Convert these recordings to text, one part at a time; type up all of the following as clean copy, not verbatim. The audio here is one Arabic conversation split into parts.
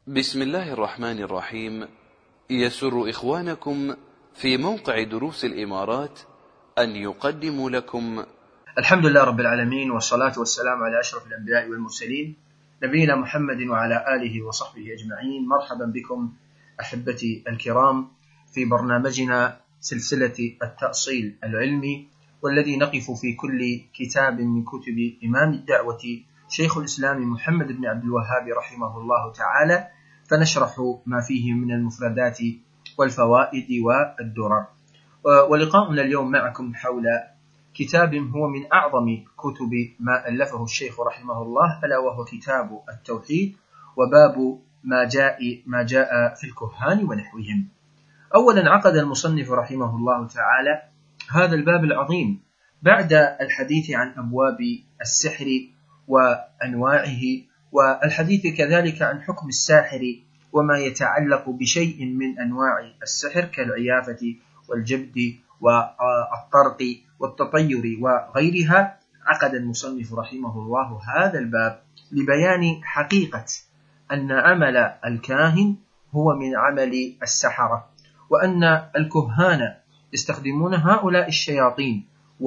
بسم الله الرحمن الرحيم. يسر إخوانكم في موقع دروس الإمارات أن يقدموا لكم الحمد لله رب العالمين، والصلاة والسلام على أشرف الأنبياء والمرسلين نبينا محمد وعلى آله وصحبه أجمعين. مرحبا بكم أحبتي الكرام في برنامجنا سلسلة التأصيل العلمي، والذي نقف في كل كتاب من كتب إمام الدعوة شيخ الإسلام محمد بن عبد الوهاب رحمه الله تعالى، فنشرح ما فيه من المفردات والفوائد والدرر. ولقاؤنا اليوم معكم حول كتاب هو من أعظم كتب ما ألفه الشيخ رحمه الله، ألا وهو كتاب التوحيد، وباب ما جاء في الكهان ونحوهم. أولا عقد المصنف رحمه الله تعالى هذا الباب العظيم بعد الحديث عن أبواب السحر وأنواعه، والحديث كذلك عن حكم الساحر وما يتعلق بشيء من أنواع السحر كالعيافة والجبد والطرق والتطير وغيرها. عقد المصنف رحمه الله هذا الباب لبيان حقيقة أن عمل الكاهن هو من عمل السحرة، وأن الكهان يستخدمون هؤلاء الشياطين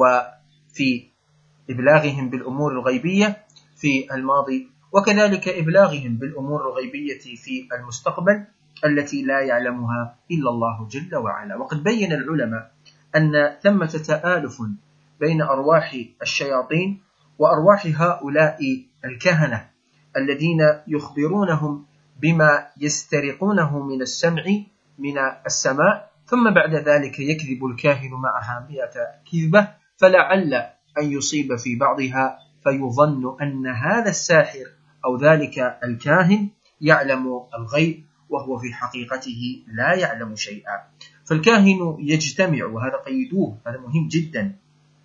وفي إبلاغهم بالأمور الغيبية في الماضي، وكذلك إبلاغهم بالأمور الغيبية في المستقبل التي لا يعلمها إلا الله جل وعلا. وقد بين العلماء أن ثمة تآلف بين أرواح الشياطين وأرواح هؤلاء الكهنة الذين يخبرونهم بما يسترقونه من السمع من السماء، ثم بعد ذلك يكذب الكاهن معها 100 كذبة، فلعل أن يصيب في بعضها فيظن أن هذا الساحر أو ذلك الكاهن يعلم الغيب، وهو في حقيقته لا يعلم شيئا. فالكاهن يجتمع، وهذا قيدوه، هذا مهم جدا،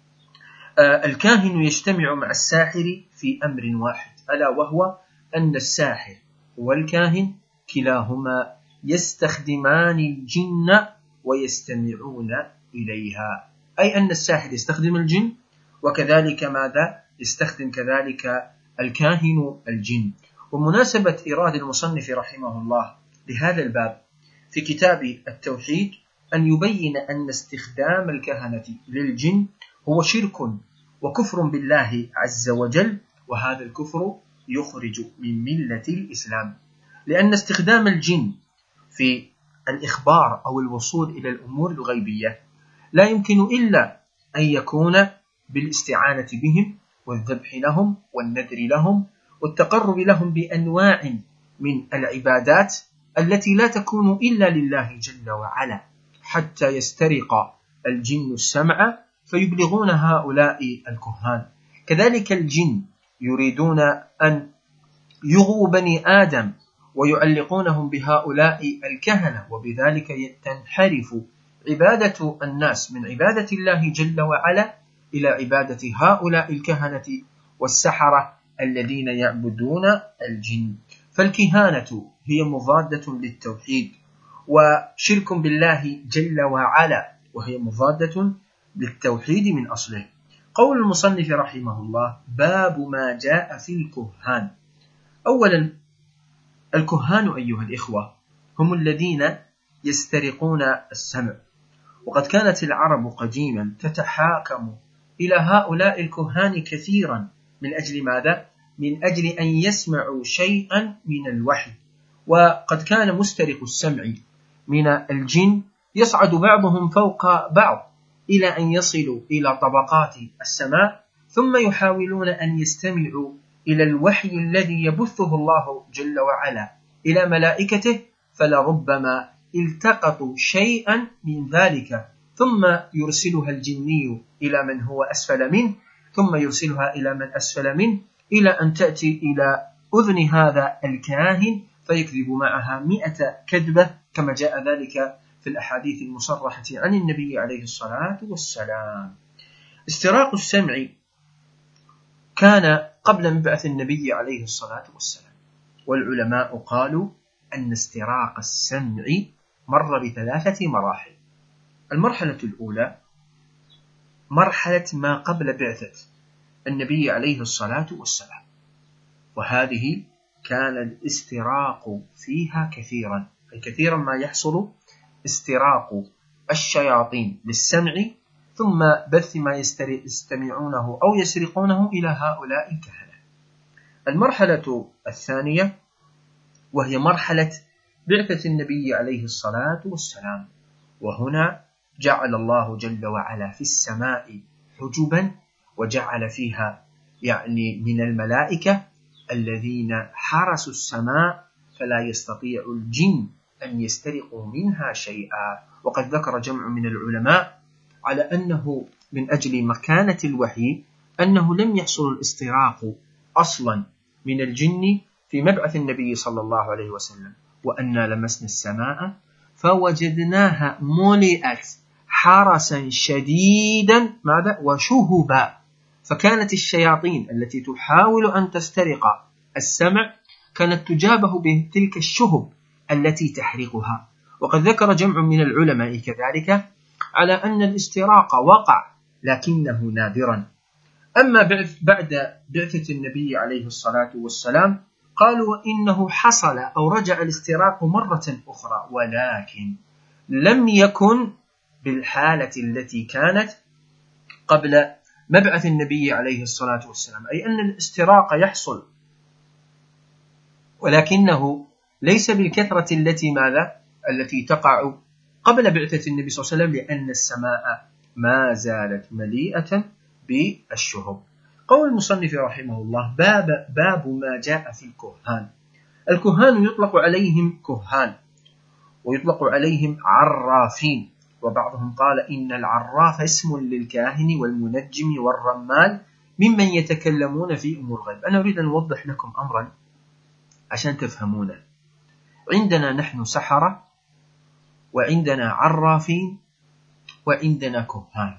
الكاهن يجتمع مع الساحر في أمر واحد، ألا وهو أن الساحر والكاهن كلاهما يستخدمان الجن ويستمعون إليها، أي أن الساحر يستخدم الجن، وكذلك ماذا يستخدم كذلك الكاهن الجن. ومناسبة إيراد المصنف رحمه الله لهذا الباب في كتاب التوحيد أن يبين أن استخدام الكهنة للجن هو شرك وكفر بالله عز وجل، وهذا الكفر يخرج من ملة الإسلام، لأن استخدام الجن في الإخبار أو الوصول إلى الأمور الغيبية لا يمكن إلا أن يكون بالاستعانة بهم والذبح لهم والنذر لهم والتقرب لهم بأنواع من العبادات التي لا تكون إلا لله جل وعلا، حتى يسترق الجن السمع فيبلغون هؤلاء الكهان. كذلك الجن يريدون أن يغوا بني آدم ويعلقونهم بهؤلاء الكهنة، وبذلك تنحرف عبادة الناس من عبادة الله جل وعلا إلى عبادة هؤلاء الكهنة والسحرة الذين يعبدون الجن. فالكهانة هي مضادة للتوحيد وشرك بالله جل وعلا، وهي مضادة للتوحيد من أصله. قول المصنف رحمه الله باب ما جاء في الكهان. أولا، الكهان أيها الإخوة هم الذين يسترقون السمع، وقد كانت العرب قديما تتحاكم إلى هؤلاء الكهان كثيرا من أجل ماذا؟ من أجل أن يسمعوا شيئا من الوحي. وقد كان مسترق السمع من الجن يصعد بعضهم فوق بعض إلى أن يصلوا إلى طبقات السماء، ثم يحاولون أن يستمعوا إلى الوحي الذي يبثه الله جل وعلا إلى ملائكته، فلربما التقطوا شيئا من ذلك ثم يرسلها الجني إلى من هو أسفل منه، ثم يرسلها إلى من أسفل منه، إلى أن تأتي إلى أذن هذا الكاهن فيكذب معها 100 كذبة، كما جاء ذلك في الأحاديث المصرحة عن النبي عليه الصلاة والسلام. استراق السمع كان قبل مبعث النبي عليه الصلاة والسلام، والعلماء قالوا أن استراق السمع مر ب3 مراحل. المرحلة الأولى مرحلة ما قبل بعثة النبي عليه الصلاة والسلام، وهذه كان الاستراق فيها كثيرا، أي كثيرا ما يحصل استراق الشياطين للسمع ثم بث ما يستمعونه أو يسرقونه إلى هؤلاء الكهنة. المرحلة الثانية وهي مرحلة بعثة النبي عليه الصلاة والسلام، وهنا جعل الله جل وعلا في السماء حجبا وجعل فيها من الملائكة الذين حرسوا السماء فلا يستطيع الجن أن يسترقوا منها شيئا. وقد ذكر جمع من العلماء على أنه من أجل مكانة الوحي أنه لم يحصل الاستراق أصلا من الجن في مبعث النبي صلى الله عليه وسلم، وأنا لمسنا السماء فوجدناها ملئت حرسا شديدا وشهبا، فكانت الشياطين التي تحاول أن تسترق السمع كانت تجابه بتلك الشهب التي تحرقها. وقد ذكر جمع من العلماء كذلك على أن الاستراق وقع لكنه نادرا. أما بعد بعثة النبي عليه الصلاة والسلام قالوا إنه حصل أو رجع الاستراق مرة أخرى، ولكن لم يكن بالحالة التي كانت قبل مبعث النبي عليه الصلاة والسلام، أي أن الاستراق يحصل ولكنه ليس بالكثرة التي تقع قبل بعثة النبي صلى الله عليه وسلم، لأن السماء ما زالت مليئة بالشهب. قول المصنف رحمه الله باب ما جاء في الكهان. الكهان يطلق عليهم كهان ويطلق عليهم عرافين، وبعضهم قال إن العراف اسم للكاهن والمنجم والرمال ممن يتكلمون في أمور الغيب. أنا أريد أن أوضح لكم أمرا عشان تفهمونه. عندنا نحن سحرة وعندنا عرافين وعندنا كهان.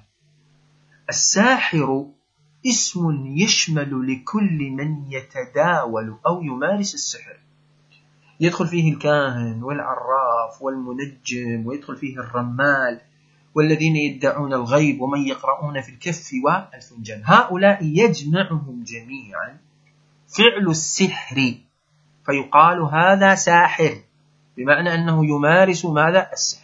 الساحر اسم يشمل لكل من يتداول أو يمارس السحر، يدخل فيه الكاهن والعراف والمنجم، ويدخل فيه الرمال والذين يدعون الغيب ومن يقرؤون في الكف والفنجان. هؤلاء يجمعهم جميعا فعل السحر، فيقال هذا ساحر، بمعنى أنه يمارس السحر.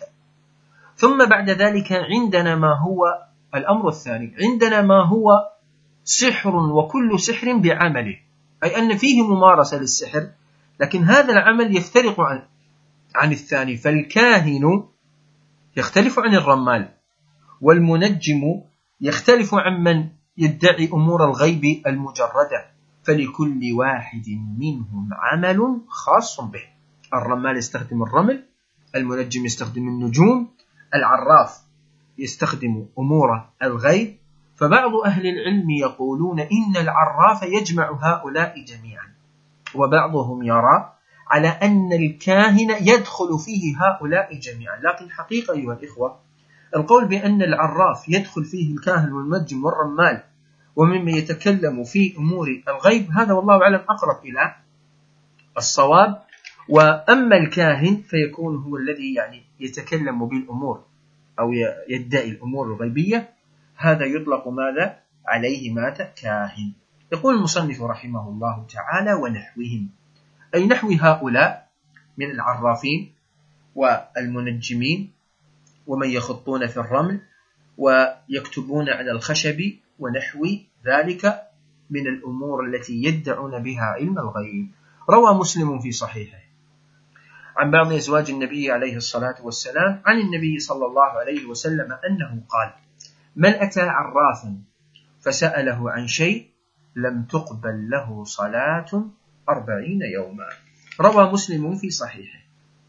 ثم بعد ذلك عندنا ما هو الأمر الثاني، عندنا ما هو سحر وكل سحر بعمله، أي أن فيه ممارسة للسحر لكن هذا العمل يفترق عن الثاني. فالكاهن يختلف عن الرمال، والمنجم يختلف عن من يدعي أمور الغيب المجردة، فلكل واحد منهم عمل خاص به. الرمال يستخدم الرمل، المنجم يستخدم النجوم، العراف يستخدم أمور الغيب. فبعض أهل العلم يقولون إن العراف يجمع هؤلاء جميعا، وبعضهم يرى على أن الكاهن يدخل فيه هؤلاء جميعا. لكن حقيقة أيها الإخوة القول بأن العراف يدخل فيه الكاهن والمنجم والرمال وممن يتكلم في أمور الغيب هذا والله أعلم أقرب إلى الصواب. وأما الكاهن فيكون هو الذي يتكلم بالأمور أو يدعي الأمور الغيبية، هذا يطلق عليه كاهن. يقول المصنف رحمه الله تعالى ونحوهم، أي نحو هؤلاء من العرافين والمنجمين ومن يخطون في الرمل ويكتبون على الخشب ونحو ذلك من الأمور التي يدعون بها علم الغيب. روى مسلم في صحيحه عن بعض أزواج النبي عليه الصلاة والسلام عن النبي صلى الله عليه وسلم أنه قال: من أتى عرافا فسأله عن شيء لم تقبل له صلاة 40 يوما. روى مسلم في صحيحه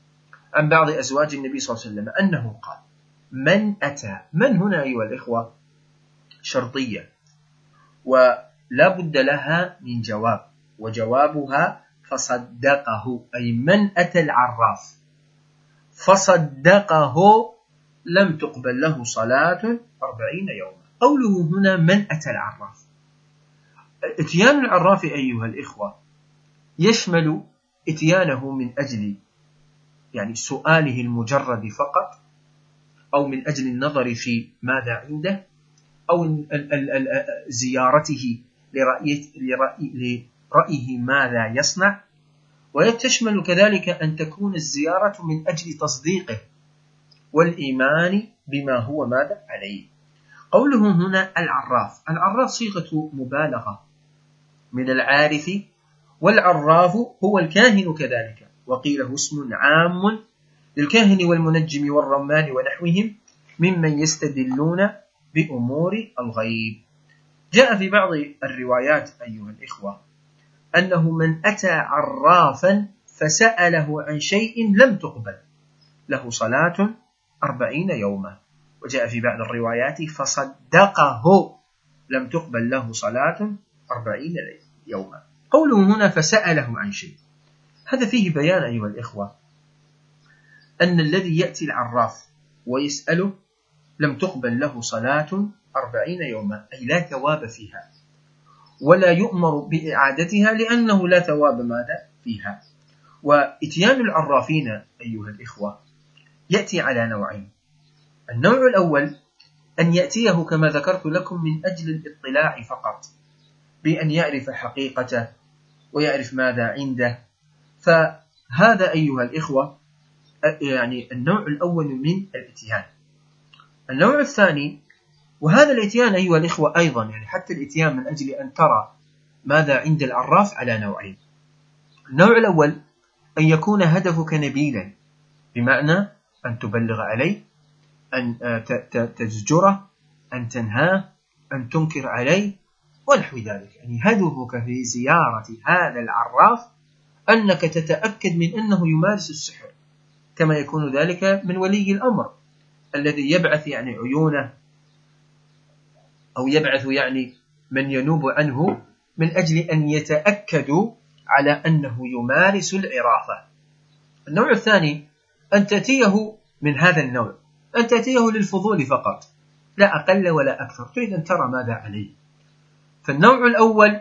عن بعض أزواج النبي صلى الله عليه وسلم أنه قال: من أتى، من هنا أيها الإخوة شرطية ولا بد لها من جواب، وجوابها فصدقه، أي من أتى العراف فصدقه لم تقبل له صلاة 40 يوما. قوله هنا من أتى العراف، اتيان العراف أيها الإخوة يشمل اتيانه من أجل سؤاله المجرد فقط، أو من أجل النظر في ماذا عنده، أو زيارته لرأيه ماذا يصنع، ويتشمل كذلك أن تكون الزيارة من أجل تصديقه والإيمان بما هو ماذا عليه. قوله هنا العراف، العراف صيغة مبالغة من العارف، والعراف هو الكاهن كذلك، وقيل هو اسم عام للكاهن والمنجم والرمان ونحوهم ممن يستدلون بأمور الغيب. جاء في بعض الروايات أيها الإخوة أنه من أتى عرافا فسأله عن شيء لم تقبل له صلاة 40 يوما، وجاء في بعض الروايات فصدقه لم تقبل له صلاة 40 يوما. قوله هنا فسأله عن شيء، هذا فيه بيان أيها الإخوة أن الذي يأتي العراف ويسأله لم تقبل له صلاة 40 يوما، أي لا ثواب فيها، ولا يؤمر بإعادتها لأنه لا ثواب ماذا فيها. وإتيان العرافين أيها الإخوة يأتي على نوعين. النوع الأول أن يأتيه كما ذكرت لكم من أجل الاطلاع فقط، بأن يعرف حقيقته ويعرف ماذا عنده، فهذا أيها الإخوة يعني النوع الأول من الإتيان. النوع الثاني، وهذا الإتيان أيها الإخوة أيضا يعني حتى الإتيان من أجل أن ترى ماذا عند العراف على نوعين. النوع الأول أن يكون هدفك نبيلا، بمعنى أن تبلغ عليه، أن تزجره، أن تنهاه، أن تنكر عليه ونحو ذلك. يعني هدفك في زيارة هذا العراف أنك تتأكد من أنه يمارس السحر، كما يكون ذلك من ولي الأمر الذي يبعث يعني عيونه أو يبعث يعني من ينوب عنه من أجل أن يتأكدوا على أنه يمارس العرافة. النوع الثاني أن تأتيه من هذا النوع، أن تأتيه للفضول فقط، لا أقل ولا أكثر، تريد أن ترى ماذا عليه. فالنوع الأول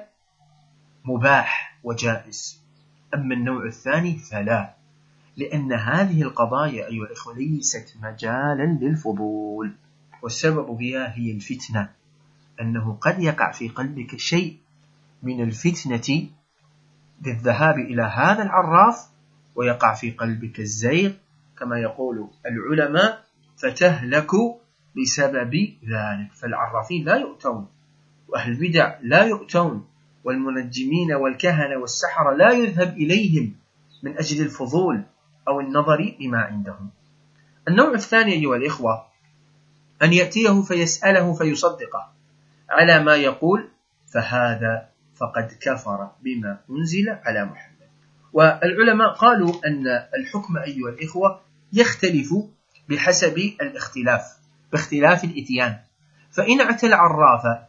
مباح وجائز، أما النوع الثاني فلا، لأن هذه القضايا أيها الإخوة ليست مجالا للفضول، والسبب فيها هي الفتنة، أنه قد يقع في قلبك شيء من الفتنة بالذهاب إلى هذا العراف، ويقع في قلبك الزيغ كما يقول العلماء، فتهلك بسبب ذلك. فالعرافين لا يؤتون، وأهل البدع لا يؤتون، والمنجمين والكهنة والسحرة لا يذهب إليهم من أجل الفضول أو النظر بما عندهم. النوع الثاني أيها الإخوة أن يأتيه فيسأله فيصدقه على ما يقول، فهذا فقد كفر بما أنزل على محمد. والعلماء قالوا أن الحكم أيها الإخوة يختلف بحسب الاختلاف، باختلاف الإتيان. فإن أتى العراف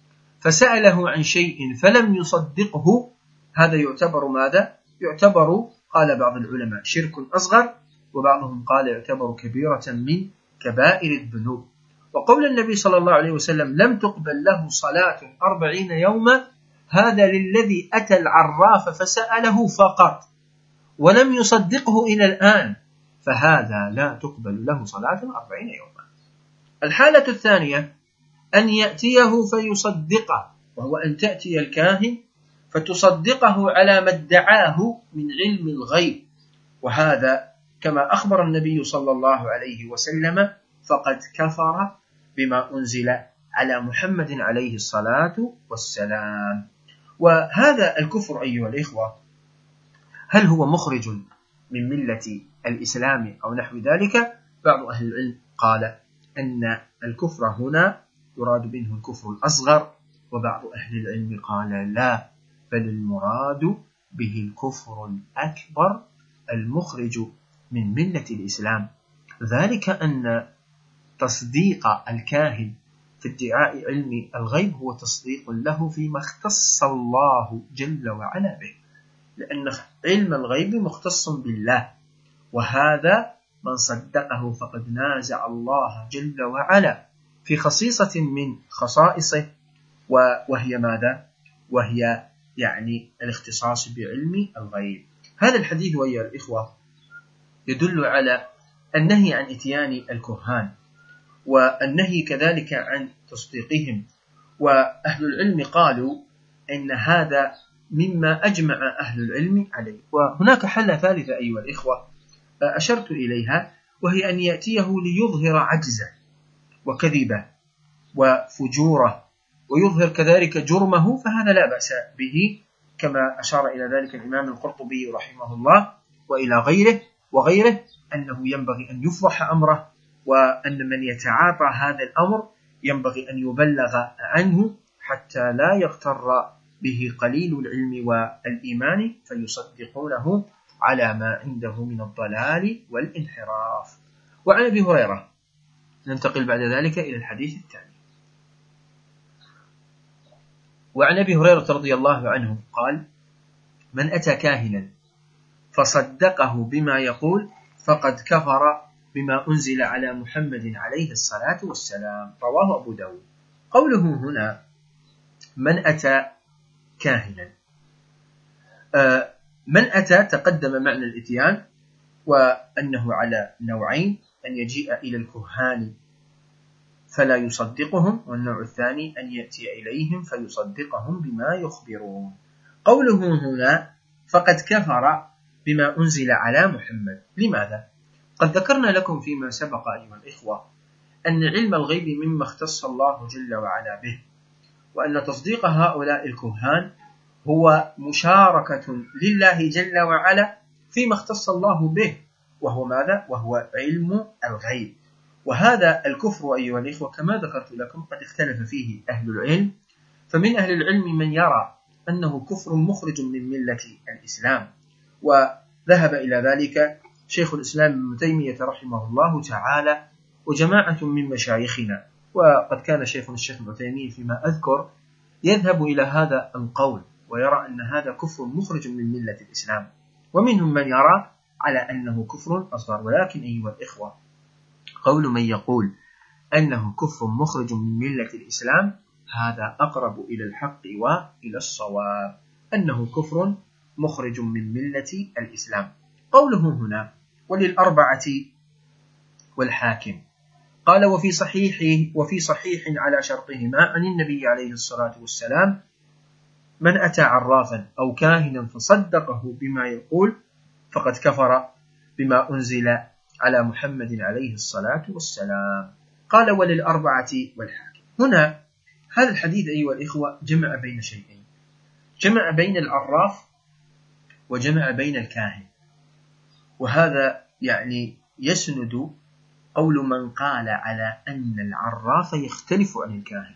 فسأله عن شيء فلم يصدقه، هذا يعتبر ماذا؟ يعتبر قال بعض العلماء شرك أصغر، وبعضهم قال يعتبر كبيرة من كبائر الذنوب. وقول النبي صلى الله عليه وسلم لم تقبل له صلاة 40 يوما، هذا للذي أتى العراف فسأله فقط ولم يصدقه إلى الآن، فهذا لا تقبل له صلاة 40 يوما. الحالة الثانية أن يأتيه فيصدقه، وهو أن تأتي الكاهن فتصدقه على ما ادعاه من علم الغيب، وهذا كما أخبر النبي صلى الله عليه وسلم فقد كفر بما أنزل على محمد عليه الصلاة والسلام. وهذا الكفر أيها الإخوة هل هو مخرج من ملة الإسلام أو نحو ذلك؟ بعض أهل العلم قال أن الكفر هنا يراد منه الكفر الأصغر، وبعض أهل العلم قال لا، بل المراد به الكفر الأكبر المخرج من ملة الإسلام، ذلك أن تصديق الكاهن في ادعاء علم الغيب هو تصديق له فيما اختص الله جل وعلا به، لأن علم الغيب مختص بالله، وهذا من صدقه فقد نازع الله جل وعلا في خصيصة من خصائصه، وهي ماذا؟ وهي يعني الاختصاص بعلم الغيب. هذا الحديث أيها الإخوة يدل على النهي عن إتيان الكهان، والنهي كذلك عن تصديقهم. وأهل العلم قالوا إن هذا مما أجمع أهل العلم عليه. وهناك حالة ثالثة أيها الإخوة أشرت إليها، وهي أن يأتيه ليظهر عجزه وكذبه وفجوره ويظهر كذلك جرمه، فهذا لا بأس به، كما أشار إلى ذلك الإمام القرطبي رحمه الله وإلى غيره أنه ينبغي أن يفضح أمره، وأن من يتعاطى هذا الأمر ينبغي أن يبلغ عنه حتى لا يغتر به قليل العلم والإيمان فيصدقونه على ما عنده من الضلال والانحراف. وعن أبي هريرة ننتقل بعد ذلك إلى الحديث الثاني. وعن أبي هريرة رضي الله عنه قال: من أتى كاهنا فصدقه بما يقول فقد كفر بما أنزل على محمد عليه الصلاة والسلام. رواه أبو داود. قوله هنا من أتى كاهنا، من أتى تقدم معنى الإتيان، وأنه على نوعين: أن يجيء إلى الكهان فلا يصدقهم، والنوع الثاني أن يأتي إليهم فيصدقهم بما يخبرون. قوله هنا فقد كفر بما أنزل على محمد، لماذا؟ قد ذكرنا لكم فيما سبق أيها الإخوة أن علم الغيب مما اختص الله جل وعلا به، وأن تصديق هؤلاء الكهان هو مشاركة لله جل وعلا فيما اختص الله به، وهو ماذا؟ وهو علم الغيب. وهذا الكفر أيها الإخوة كما ذكرت لكم قد اختلف فيه أهل العلم، فمن أهل العلم من يرى أنه كفر مخرج من ملة الإسلام، وذهب إلى ذلك شيخ الإسلام ابن تيمية رحمه الله تعالى وجماعة من مشايخنا، وقد كان الشيخ ابن تيمية فيما أذكر يذهب إلى هذا القول ويرى أن هذا كفر مخرج من ملة الإسلام، ومنهم من يرى على أنه كفر أصغر. ولكن أيها الإخوة، قول من يقول أنه كفر مخرج من ملة الإسلام هذا أقرب إلى الحق وإلى الصواب، أنه كفر مخرج من ملة الإسلام. قوله هنا وللأربعة والحاكم، قال وفي صحيح على شرطهما عن النبي عليه الصلاة والسلام: من أتى عرافا أو كاهنا فصدقه بما يقول فقد كفر بما أنزل على محمد عليه الصلاة والسلام. قال وللأربعة والحاكم. هنا هذا الحديث أيها الإخوة جمع بين شيئين: جمع بين العراف وجمع بين الكاهن. وهذا يعني يسند قول من قال على أن العراف يختلف عن الكاهن.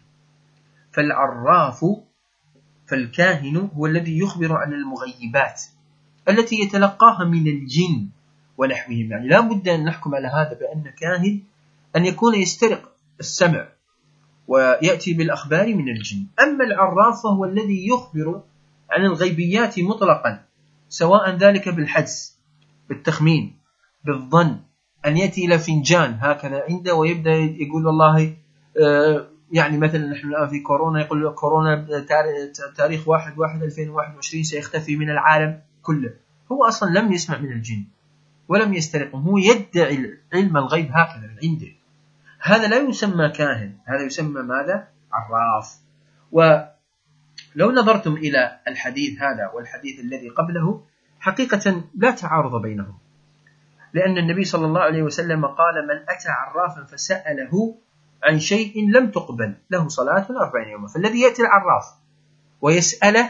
فالكاهن هو الذي يخبر عن المغيبات التي يتلقاها من الجن ونحوهم، يعني لا بد أن نحكم على هذا بأن كاهن أن يكون يسترق السمع ويأتي بالأخبار من الجن. أما العراف فهو الذي يخبر عن الغيبيات مطلقا، سواء ذلك بالحدس، بالتخمين، بالظن، أن يأتي إلى فنجان هكذا عنده ويبدأ يقول والله يعني مثلا نحن الآن في كورونا، يقول كورونا تاريخ 1/1/2021 سيختفي من العالم كله. هو أصلا لم يسمع من الجن ولم يسترقهم، هو يدعي علم الغيب هكذا من عنده. هذا لا يسمى كاهن، هذا يسمى ماذا؟ عراف. ولو نظرتم إلى الحديث هذا والحديث الذي قبله حقيقة لا تعارض بينهم، لأن النبي صلى الله عليه وسلم قال: من أتى عرافا فسأله عن شيء لم تقبل له صلاة 40 يوما. فالذي يأتي العراف ويسأله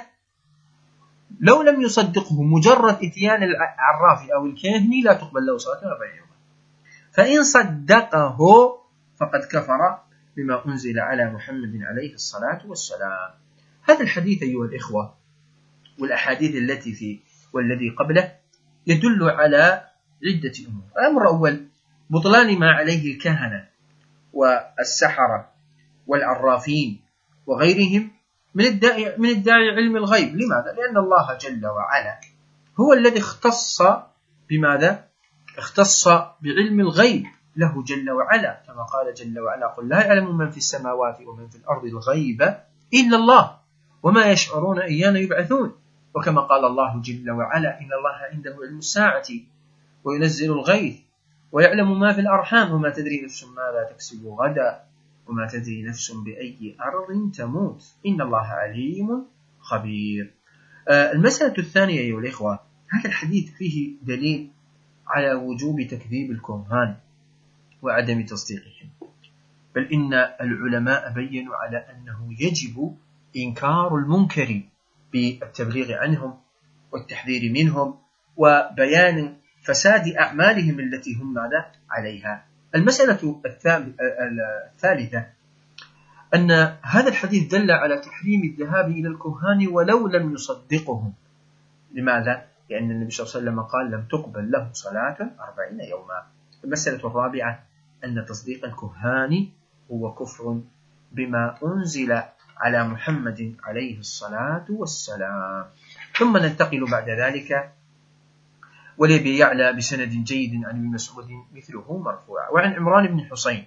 لو لم يصدقه مجرد إتيان العراف أو الكاهن لا تقبل له صلاة 40 يوما. فإن صدقه فقد كفر بما أنزل على محمد عليه الصلاة والسلام. هذا الحديث أيها الإخوة والأحاديث التي فيه والذي قبله يدل على عدة أمور. الأمر الأول بطلان ما عليه الكهنة والسحرة والعرافين وغيرهم من الداعي علم الغيب. لماذا؟ لأن الله جل وعلا هو الذي اختص بماذا؟ اختص بعلم الغيب له جل وعلا، كما قال جل وعلا: قل لا يعلم من في السماوات ومن في الأرض الغيب إلا الله وما يشعرون أيان يبعثون. وكما قال الله جل وعلا: إن الله عنده علم الساعة وينزل الغيث ويعلم ما في الأرحام وما تدري نفس ماذا تكسب غدا وما تدري نفس بأي أرض تموت إن الله عليم خبير. المسألة الثانية أيها الإخوة، هذا الحديث فيه دليل على وجوب تكذيب الكهان وعدم تصديقهم، بل إن العلماء بيّنوا على أنه يجب إنكار المنكر بالتبليغ عنهم والتحذير منهم وبيان فساد أعمالهم التي هم ماذا عليها. المسألة الثالثة أن هذا الحديث دل على تحريم الذهاب إلى الكهان ولو لم يصدقهم. لماذا؟ لأن النبي صلى الله عليه وسلم قال لم تقبل له صلاة 40 يوما. المسألة الرابعة أن تصديق الكهان هو كفر بما أنزل على محمد عليه الصلاة والسلام. ثم ننتقل بعد ذلك ولأبي يعلى بسند جيد عن ابن مسعود مثله مرفوعا. وعن عمران بن حسين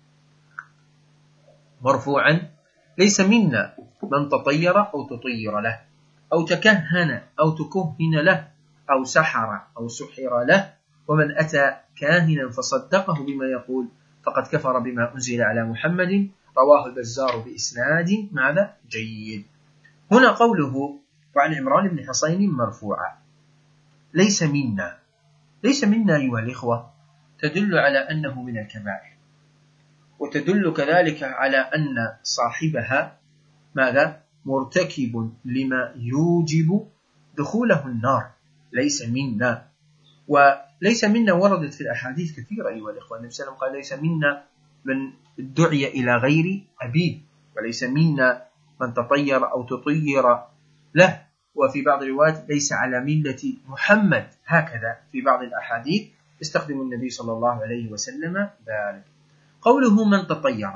مرفوعا: ليس منا من تطير أو تطير له أو تكهن أو تكهن له أو سحر أو سحر له، ومن أتى كاهنا فصدقه بما يقول فقد كفر بما أنزل على محمد. رواه البزار بإسناد ماذا جيد. هنا قوله وعن عمران بن حسين مرفوعا ليس منا، ليس منا أيها الإخوة تدل على أنه من الكبائر، وتدل كذلك على أن صاحبها ماذا مرتكب لما يوجب دخوله النار. ليس منا، وليس منا وردت في الأحاديث كثيرة أيها الإخوة. النبي صلى الله عليه وسلم قال ليس منا من دعي إلى غير أبيه، وليس منا من تطير أو تطير له، وفي بعض الروايات ليس على ملة محمد. هكذا في بعض الأحاديث استخدم النبي صلى الله عليه وسلم ذلك. قوله من تطير،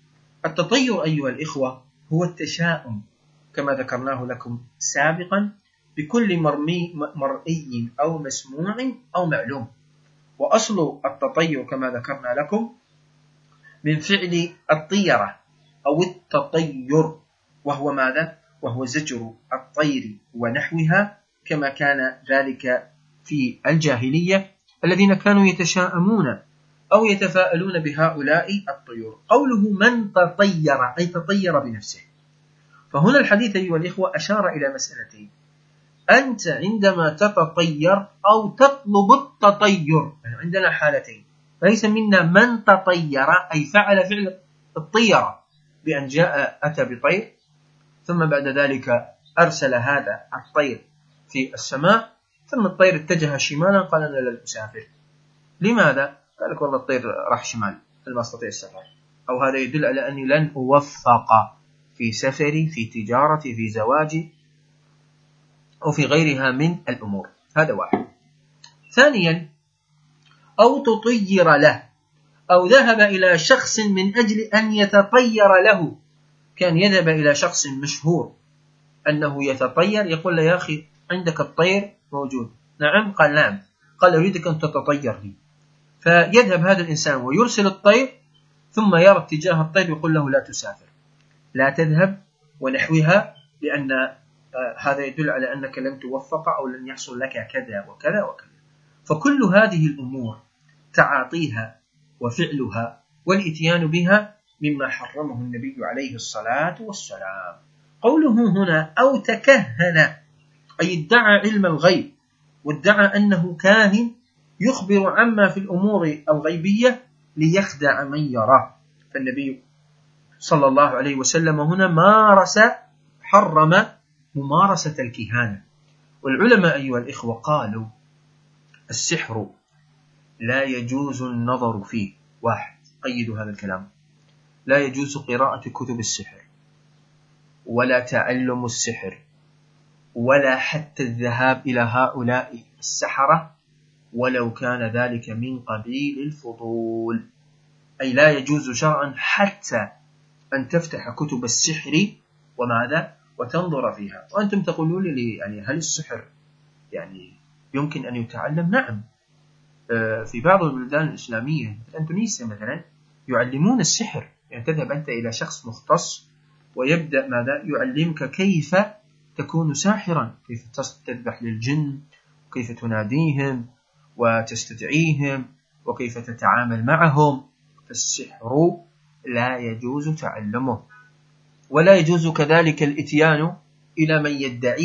التطير أيها الإخوة هو التشاؤم كما ذكرناه لكم سابقا بكل مرئي أو مسموع أو معلوم. وأصل التطير كما ذكرنا لكم من فعل الطيرة أو التطير، وهو ماذا؟ وهو زجر الطير ونحوها، كما كان ذلك في الجاهلية الذين كانوا يتشاءمون أو يتفاءلون بهؤلاء الطيور. قوله من تطير أي تطير بنفسه. فهنا الحديث أيها الإخوة أشار إلى مسألتين: أنت عندما تتطير أو تطلب التطير، يعني عندنا حالتين. ليس منا من تطير أي فعل فعل الطيرة بأن جاء أتى بطير ثم بعد ذلك أرسل هذا الطير في السماء، ثم الطير اتجه شمالا قال أنا لن أسافر. لماذا؟ قال لك والله الطير راح شمال لما أستطيع السفر، أو هذا يدل على أني لن أوفق في سفري، في تجارتي، في زواجي، أو في غيرها من الأمور. هذا واحد. ثانيا أو تطير له، أو ذهب إلى شخص من أجل أن يتطير له. كان يذهب إلى شخص مشهور أنه يتطير، يقول له يا أخي عندك الطير موجود؟ نعم. قال نعم. قال أريدك أن تتطير لي. فيذهب هذا الإنسان ويرسل الطير، ثم يرى اتجاه الطير يقول له لا تسافر، لا تذهب ونحوها، لأن هذا يدل على أنك لم توفق أو لن يحصل لك كذا وكذا وكذا. فكل هذه الأمور تعاطيها وفعلها والإتيان بها مما حرمه النبي عليه الصلاة والسلام. قوله هنا أو تكهن أي ادعى علم الغيب، وادعى أنه كاهن يخبر عما في الأمور الغيبية ليخدع من يراه. فالنبي صلى الله عليه وسلم هنا حرم ممارسة الكهانة. والعلماء أيها الإخوة قالوا السحر لا يجوز النظر فيه. واحد، قيدوا هذا الكلام: لا يجوز قراءة كتب السحر، ولا تعلم السحر، ولا حتى الذهاب إلى هؤلاء السحرة ولو كان ذلك من قبيل الفضول. أي لا يجوز شرعا حتى أن تفتح كتب السحر وماذا وتنظر فيها. وأنتم تقولون لي يعني هل السحر يعني يمكن أن يتعلم؟ نعم، في بعض البلدان الإسلامية مثل تونسيا مثلا يعلمون السحر. يعني تذهب أنت إلى شخص مختص ويبدأ ماذا يعلمك كيف تكون ساحرا، كيف تذبح للجن، وكيف تناديهم وتستدعيهم، وكيف تتعامل معهم. فالسحر لا يجوز تعلمه، ولا يجوز كذلك الإتيان إلى من يدعيه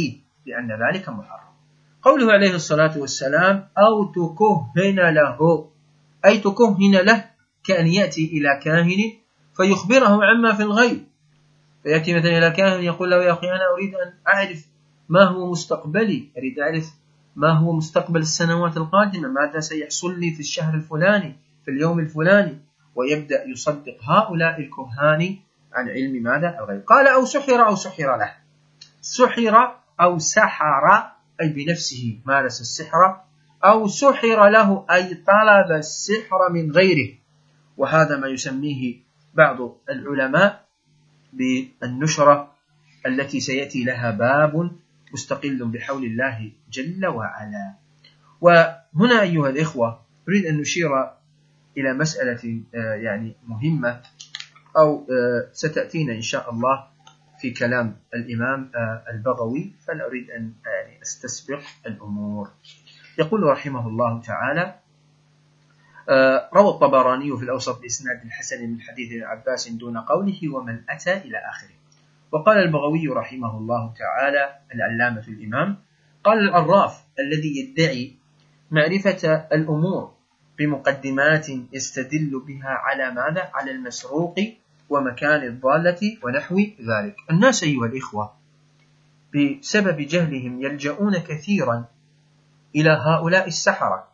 لأن ذلك محرم. قوله عليه الصلاة والسلام أو تكهن له، أي تكهن له، كأن يأتي إلى كاهن فيخبره عما في الغيب، فيأتي مثلا إلى كاهن يقول له يا أخي أنا أريد أن أعرف ما هو مستقبلي، أريد أعرف ما هو مستقبل السنوات القادمة، ماذا سيحصل لي في الشهر الفلاني في اليوم الفلاني، ويبدأ يصدق هؤلاء الكهان عن علم ماذا الغيب. قال أو سحر أو سحر له، سحر أو سحر أي بنفسه مارس السحر، أو سحر له أي طلب السحر من غيره، وهذا ما يسميه بعض العلماء بالنشرة التي سيأتي لها باب مستقل بحول الله جل وعلا. وهنا أيها الإخوة أريد أن نشير إلى مسألة يعني مهمة أو ستأتينا إن شاء الله في كلام الإمام البغوي، فلا أريد أن يعني أستسبق الأمور. يقول رحمه الله تعالى روى الطبراني في الأوسط بإسناد الحسن من حديث ابن عباس دون قوله ومن أتى إلى آخره. وقال البغوي رحمه الله تعالى العلامة الإمام قال العراف الذي يدعي معرفة الأمور بمقدمات يستدل بها على ماذا؟ على المسروق ومكان الضالة ونحو ذلك. الناس أيها الإخوة بسبب جهلهم يلجؤون كثيرا إلى هؤلاء السحرة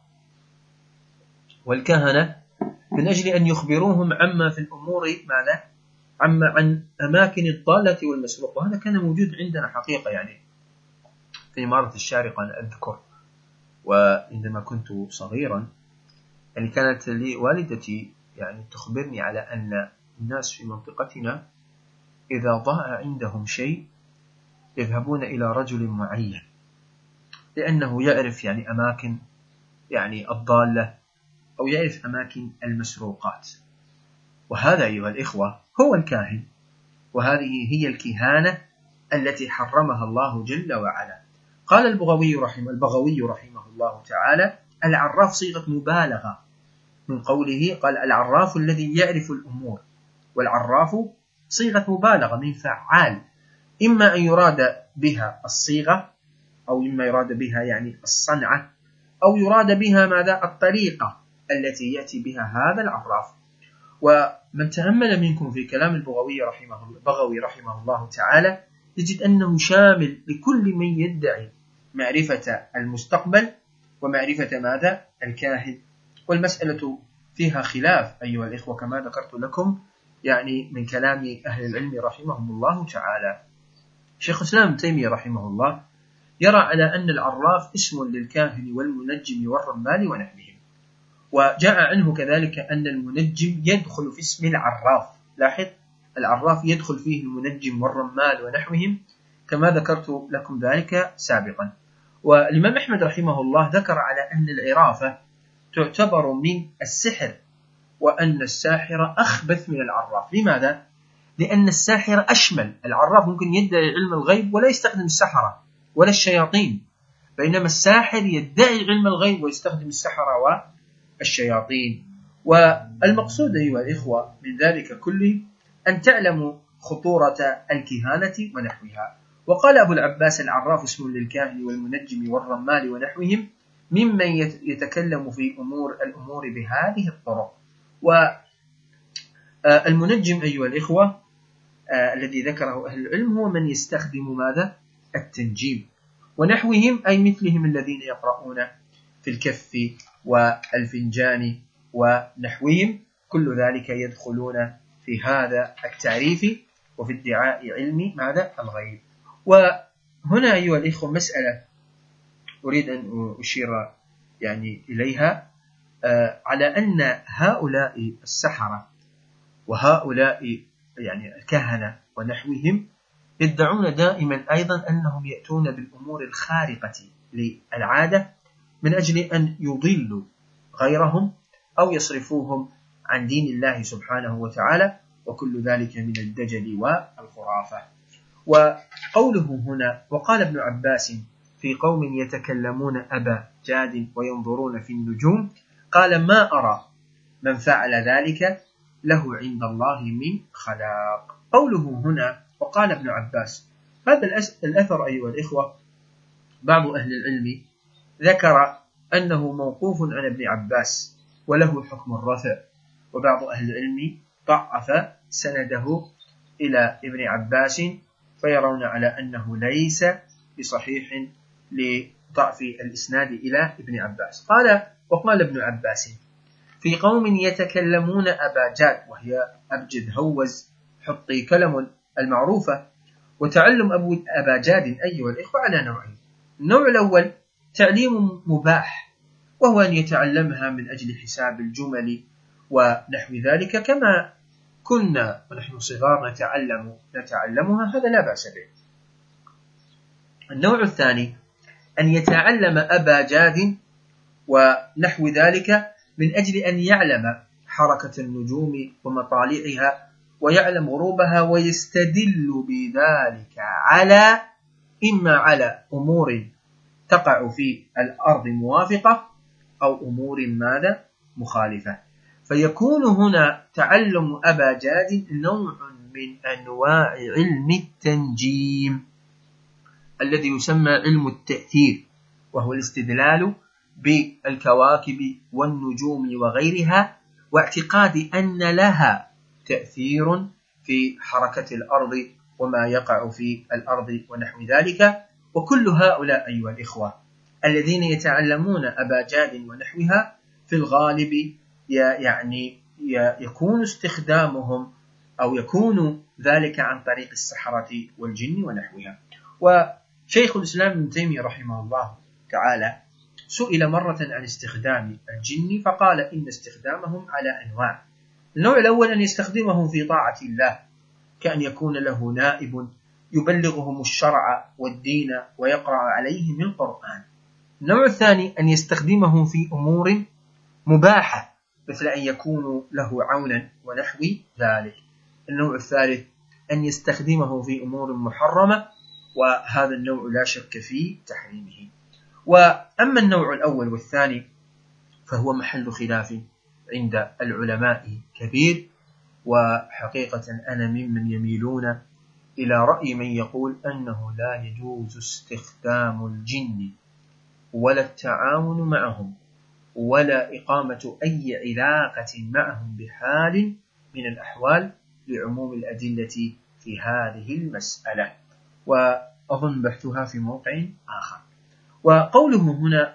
والكهنة من أجل أن يخبروهم عما في الأمور ماذا؟ عن أماكن الضالة والمسروق. وهذا كان موجود عندنا حقيقة، يعني في إمارة الشارقة أنا أذكر، وعندما كنت صغيرا يعني كانت لي والدتي يعني تخبرني على أن الناس في منطقتنا إذا ضاع عندهم شيء يذهبون إلى رجل معين لأنه يعرف يعني أماكن يعني الضالة أو يعرف أماكن المسروقات. وهذا أيها الإخوة هو الكاهن، وهذه هي الكهانة التي حرمها الله جل وعلا. قال البغوي رحمه الله تعالى العراف صيغة مبالغة من قوله قال العراف الذي يعرف الأمور، والعراف صيغة مبالغة من فعال، إما أن يراد بها الصيغة أو إما يراد بها يعني الصنعة أو يراد بها ماذا؟ الطريقة التي يأتي بها هذا العراف. ومن تأمل منكم في كلام البغوي رحمه الله تعالى يجد أنه شامل لكل من يدعي معرفة المستقبل ومعرفة ماذا؟ الكاهن. والمسألة فيها خلاف أيها الإخوة كما ذكرت لكم يعني من كلام أهل العلم رحمهم الله تعالى. شيخ الإسلام ابن تيمية رحمه الله يرى على أن العراف اسم للكاهن والمنجم والرمال ونحوهم، وجاء عنه كذلك أن المنجم يدخل في اسم العراف. لاحظ العراف يدخل فيه المنجم والرمال ونحوهم كما ذكرت لكم ذلك سابقا. والإمام أحمد رحمه الله ذكر على أن العرافة تعتبر من السحر، وأن الساحر أخبث من العراف. لماذا؟ لأن الساحر أشمل. العراف ممكن يدعي علم الغيب ولا يستخدم السحرة ولا الشياطين، بينما الساحر يدعي علم الغيب ويستخدم السحرة والشياطين. والمقصود أيها الإخوة من ذلك كله أن تعلموا خطورة الكهانة ونحوها. وقال أبو العباس العراف اسم للكاهن والمنجم والرمال ونحوهم ممن يتكلم في الأمور بهذه الطرق. والمنجم أيها الإخوة الذي ذكره أهل العلم هو من يستخدم ماذا؟ التنجيم ونحوهم، أي مثلهم الذين يقرؤون في الكف والفنجان ونحوهم، كل ذلك يدخلون في هذا التعريف وفي ادعاء علم ماذا؟ الغيب. وهنا أيها الإخوة مسألة أريد أن أشير يعني إليها على أن هؤلاء السحرة وهؤلاء يعني الكهنة ونحوهم يدعون دائما أيضا أنهم يأتون بالأمور الخارقة للعادة من أجل أن يضلوا غيرهم أو يصرفوهم عن دين الله سبحانه وتعالى، وكل ذلك من الدجل والخرافة. وقوله هنا وقال ابن عباس في قوم يتكلمون أبا جاد وينظرون في النجوم قال ما أرى من فعل ذلك له عند الله من خلاق. قوله هنا وقال ابن عباس، هذا الأثر أيها الإخوة بعض أهل العلم ذكر أنه موقوف عن ابن عباس وله حكم الرفع، وبعض أهل العلم ضعف سنده إلى ابن عباس فيرون على أنه ليس بصحيح لضعف الإسناد إلى ابن عباس. وقال ابن عباس في قوم يتكلمون أباجاد، وهي أبجد هوز حطي كلم المعروفة. وتعلم أباجاد أيها الإخوة على نوعين: النوع الأول تعليم مباح، وهو أن يتعلمها من أجل حساب الجمل ونحو ذلك، كما كنا ونحن صغار نتعلمها، هذا لا بأس به. النوع الثاني أن يتعلم أباجاد ونحو ذلك من أجل أن يعلم حركة النجوم ومطالعها ويعلم غروبها، ويستدل بذلك إما على أمور تقع في الأرض موافقة أو أمور مخالفة. فيكون هنا تعلم أباجاد نوع من أنواع علم التنجيم الذي يسمى علم التأثير، وهو الاستدلال بالكواكب والنجوم وغيرها، واعتقاد أن لها تأثير في حركة الأرض وما يقع في الأرض ونحو ذلك. وكل هؤلاء أيها الإخوة الذين يتعلمون أباجاد ونحوها في الغالب يكون استخدامهم أو يكون ذلك عن طريق السحرة والجن ونحوها. وشيخ الإسلام ابن تيمية رحمه الله تعالى سئل مرة عن استخدام الجن فقال إن استخدامهم على أنواع: النوع الأول أن يستخدمهم في طاعة الله، كأن يكون له نائب يبلغهم الشرع والدين ويقرأ عليهم القرآن. النوع الثاني أن يستخدمهم في أمور مباحة، مثل أن يكونوا له عونا ونحو ذلك. النوع الثالث أن يستخدمه في أمور محرمة، وهذا النوع لا شك في تحريمه. وأما النوع الأول والثاني فهو محل خلاف عند العلماء كبير، وحقيقة أنا ممن يميلون إلى رأي من يقول أنه لا يجوز استخدام الجن ولا التعاون معهم ولا إقامة أي علاقة معهم بحال من الأحوال، لعموم الأدلة في هذه المسألة، وأظن بحثها في موقع آخر. وقوله هنا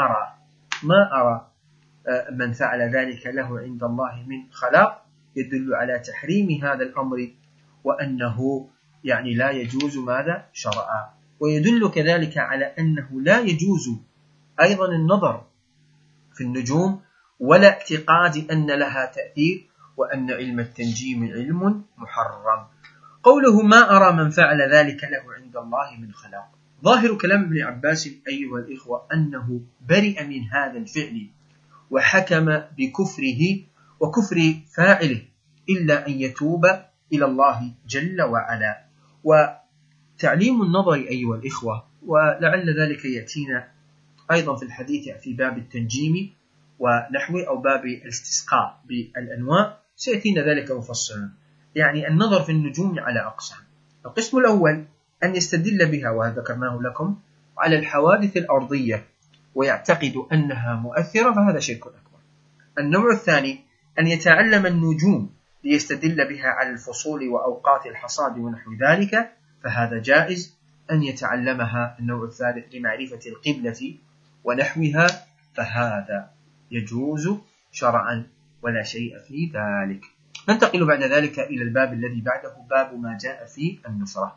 ما أرى من فعل ذلك له عند الله من خلاق يدل على تحريم هذا الأمر، وأنه لا يجوز ماذا شرعا. ويدل كذلك على أنه لا يجوز أيضا النظر في النجوم ولا اعتقاد أن لها تأثير، وأن علم التنجيم علم محرم. قوله ما أرى من فعل ذلك له عند الله من خلاق، ظاهر كلام ابن عباس أيها الإخوة أنه برئ من هذا الفعل وحكم بكفره وكفر فاعله، إلا أن يتوب إلى الله جل وعلا. وتعليم النظر أيها الإخوة، ولعل ذلك يأتينا أيضا في الحديث في باب التنجيم ونحوه أو باب الاستسقاء بالأنواع، سيأتينا ذلك مفصلا. النظر في النجوم على أقسام: القسم الأول أن يستدل بها، وهذا ذكرناه لكم، على الحوادث الأرضية ويعتقد أنها مؤثرة، فهذا شرك أكبر. النوع الثاني أن يتعلم النجوم ليستدل بها على الفصول وأوقات الحصاد ونحو ذلك، فهذا جائز أن يتعلمها. النوع الثالث لمعرفة القبلة ونحوها، فهذا يجوز شرعا ولا شيء في ذلك. ننتقل بعد ذلك إلى الباب الذي بعده، باب ما جاء في النشرة.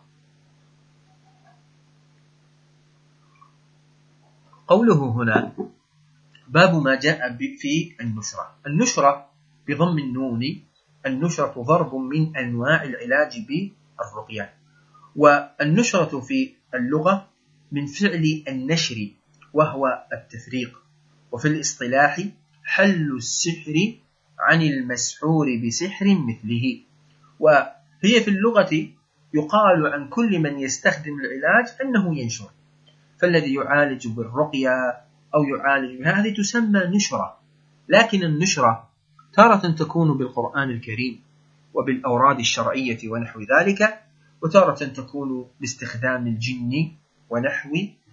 قوله هنا باب ما جاء في النشرة. النشرة بضم النون، النشرة ضرب من أنواع العلاج بالرقية. والنشرة في اللغة من فعل النشر وهو التفريق، وفي الاصطلاح حل السحر عن المسحور بسحر مثله. وهي في اللغة يقال عن كل من يستخدم العلاج أنه ينشر، فالذي يعالج بالرقية أو يعالج بها هذه تسمى نشرة. لكن النشرة تارة تكون بالقرآن الكريم وبالأوراد الشرعية ونحو ذلك، وتارة تكون باستخدام الجن ونحو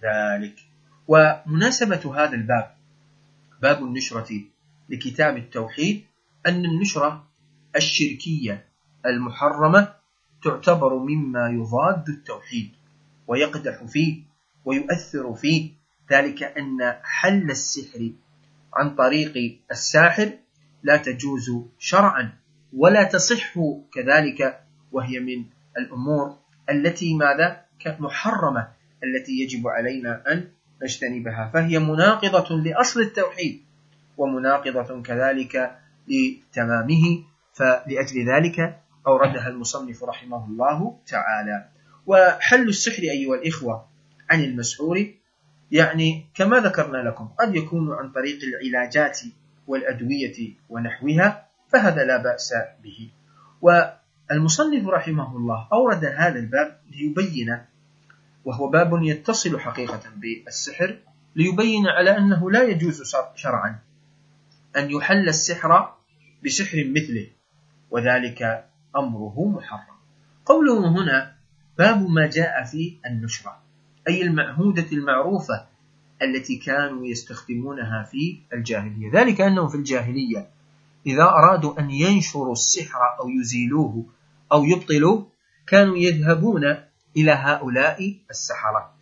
ذلك. ومناسبة هذا الباب، باب النشرة لكتاب التوحيد، أن النشرة الشركية المحرمة تعتبر مما يضاد التوحيد ويقدح فيه ويؤثر فيه، ذلك أن حل السحر عن طريق الساحر لا تجوز شرعا ولا تصح كذلك، وهي من الأمور التي محرمة التي يجب علينا أن نجتنبها، فهي مناقضة لأصل التوحيد ومناقضة كذلك لتمامه، فلأجل ذلك أوردها المصنف رحمه الله تعالى. وحل السحر أيها الإخوة عن المسحور يعني كما ذكرنا لكم قد يكون عن طريق العلاجات والأدوية ونحوها، فهذا لا بأس به. والمصنف رحمه الله أورد هذا الباب ليبين، وهو باب يتصل حقيقة بالسحر، ليبين على أنه لا يجوز شرعا أن يحل السحر بسحر مثله، وذلك أمره محرم. قوله هنا باب ما جاء في النشرة، أي المعهودة المعروفة التي كانوا يستخدمونها في الجاهلية، ذلك أنهم في الجاهلية إذا أرادوا أن ينشروا السحر أو يزيلوه أو يبطلوه كانوا يذهبون إلى هؤلاء السحرة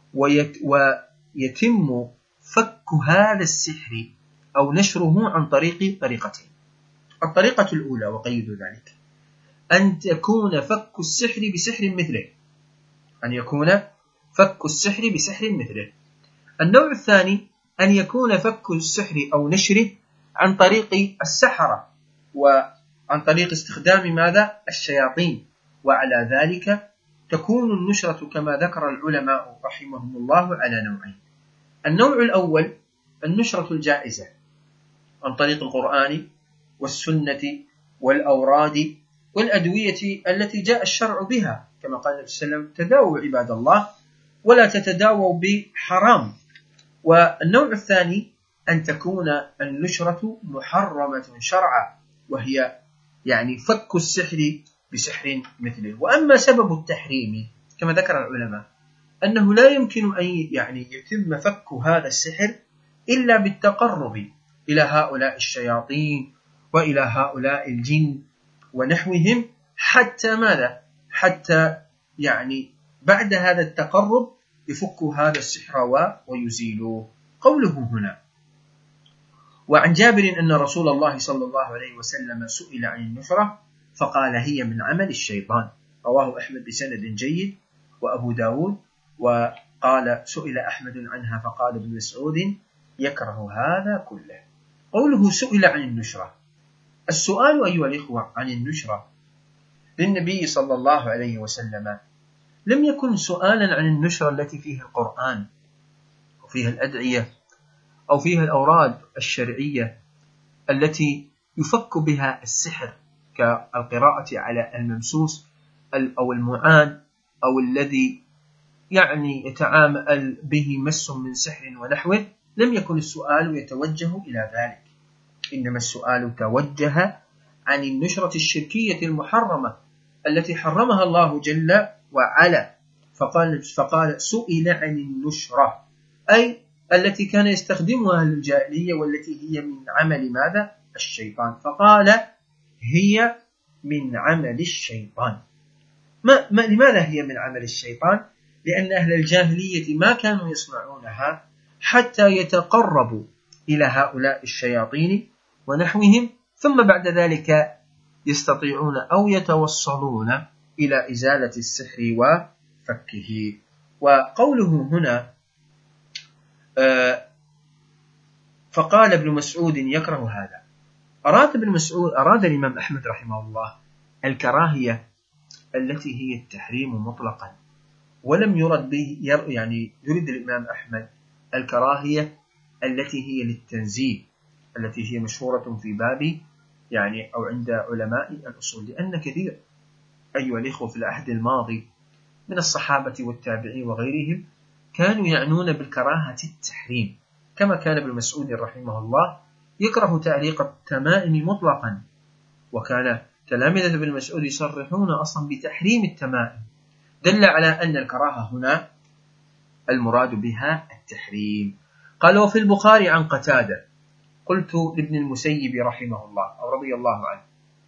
ويتم فك هذا السحر أو نشره عن طريق طريقتين. الطريقة الأولى وقيد ذلك أن تكون فك السحر بسحر مثله، أن يكون فك السحر بسحر مثله. النوع الثاني أن يكون فك السحر أو نشره عن طريق السحرة وعن طريق استخدام ماذا؟ الشياطين. وعلى ذلك تكون النشرة كما ذكر العلماء رحمهم الله على نوعين. النوع الأول النشرة الجائزة عن طريق القرآن والسنة والأوراد والأدوية التي جاء الشرع بها، كما قال النبي صلى الله عليه وسلم: تداووا عباد الله ولا تتداووا بحرام. والنوع الثاني أن تكون النشرة محرمة شرعا، وهي يعني فك السحر بسحر مثله. وأما سبب التحريم كما ذكر العلماء أنه لا يمكن أن يتم فك هذا السحر إلا بالتقرب إلى هؤلاء الشياطين وإلى هؤلاء الجن ونحوهم، حتى ماذا؟ حتى بعد هذا التقرب يفكوا هذا السحر ويزيلوه. قوله هنا: وعن جابر أن رسول الله صلى الله عليه وسلم سئل عن النشرة فقال: هي من عمل الشيطان. رواه أحمد بسند جيد وأبو داود. وقال: سئل أحمد عنها فقال ابن مسعود: يكره هذا كله. قوله سئل عن النشرة، السؤال أيها الإخوة عن النشرة للنبي صلى الله عليه وسلم لم يكن سؤالا عن النشرة التي فيها القرآن وفيها الأدعية أو فيها الأوراد الشرعية التي يفك بها السحر كالقراءة على الممسوس أو المعان أو الذي يتعامل به مس من سحر ونحوه. لم يكن السؤال يتوجه إلى ذلك، إنما السؤال توجه عن النشرة الشركية المحرمة التي حرمها الله جل وعلا، فقال سئل عن النشرة، أي التي كان يستخدمها أهل الجاهلية والتي هي من عمل ماذا؟ الشيطان. فقال هي من عمل الشيطان. لماذا هي من عمل الشيطان؟ لأن أهل الجاهلية ما كانوا يصنعونها حتى يتقربوا إلى هؤلاء الشياطين ونحوهم، ثم بعد ذلك يستطيعون أو يتوصلون إلى إزالة السحر وفكه. وقوله هنا فقال ابن مسعود: يكره هذا. أراد الإمام أحمد رحمه الله الكراهية التي هي التحريم مطلقا، ولم يرد به يريد الإمام أحمد الكراهية التي هي للتنزيه، التي هي مشهورة في باب أو عند علماء الأصول، لأن كثير أيها الإخوة في العهد الماضي من الصحابة والتابعين وغيرهم كانوا يعنون بالكراهة التحريم، كما كان ابن مسعود رحمه الله يكره تعليق التمائم مطلقا، وكان تلامذة ابن مسعود يصرحون أصلا بتحريم التمائم. دل على أن الكراهة هنا المراد بها التحريم. قال: وفي البخاري عن قتادة قلت لابن المسيب رحمه الله أو رضي الله عنه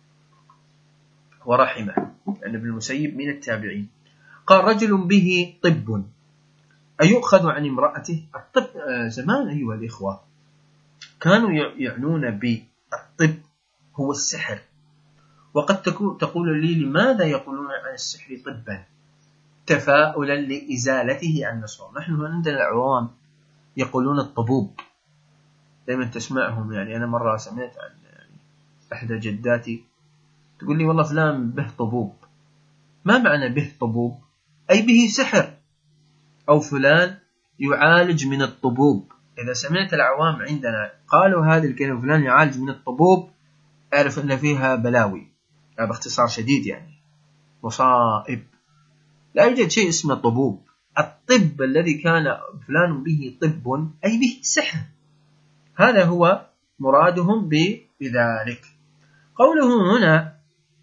ورحمه، لأن ابن المسيب من التابعين، قال: رجل به طب أيؤخذ عن امرأته؟ الطب زمان أيها الإخوة كانوا يعنون بالطب هو السحر، وقد تقول لي لماذا يقولون عن السحر طبا؟ تفاؤلا لإزالته عن نصره. نحن عندنا العوام يقولون الطبوب، دائما تسمعهم. يعني أنا مرة سمعت عن إحدى جداتي تقول لي: والله فلان به طبوب. ما معنى به طبوب؟ أي به سحر، أو فلان يعالج من الطبوب. إذا سمعت العوام عندنا قالوا هذه الكلمة فلان يعالج من الطبوب، أعرف أن فيها بلاوي، باختصار شديد يعني مصائب. لا يوجد شيء اسمه طبوب. الطب الذي كان فلان به طب أي به سحر، هذا هو مرادهم بذلك. قوله هنا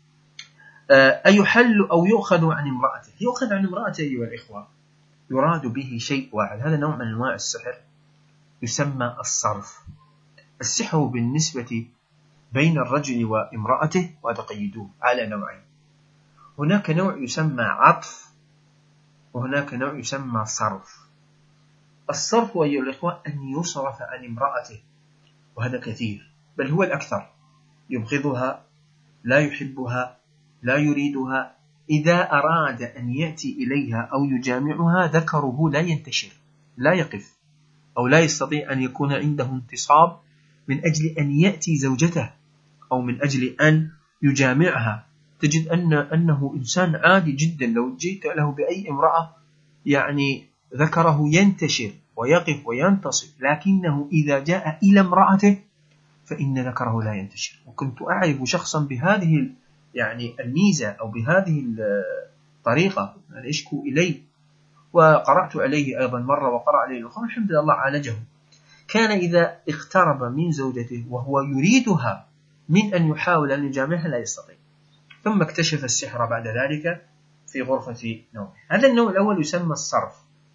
أيحل أو يؤخذ عن امرأته، يؤخذ عن امرأته أيها الإخوة يراد به شيء واحد. هذا نوع من أنواع السحر يسمى الصرف. السحر بالنسبة بين الرجل وامرأته، وهذا قيدوه على نوعين: هناك نوع يسمى عطف، وهناك نوع يسمى صرف. الصرف أيها الإخوة أن يصرف عن امرأته، وهذا كثير بل هو الأكثر، يبغضها، لا يحبها، لا يريدها. إذا أراد أن يأتي إليها أو يجامعها ذكره لا ينتشر، لا يقف، أو لا يستطيع أن يكون عنده انتصاب من أجل أن يأتي زوجته أو من أجل أن يجامعها. تجد أنه إنسان عادي جدا، لو جئت له بأي امرأة يعني ذكره ينتشر ويقف وينتصب، لكنه إذا جاء إلى امرأته فإن ذكره لا ينتشر. وكنت أعرف شخصا بهذه يعني الميزة أو بهذه الطريقة، أن يشكو إلي، وقرأت عليه أيضا مرة وقرأ عليه الأخرى، الحمد لله عالجه. كان إذا اقترب من زوجته وهو يريدها من أن يحاول أن يجامعها لا يستطيع، ثم اكتشف السحر بعد ذلك في غرفة نومه. هذا النوع الأول يسمى الصرف.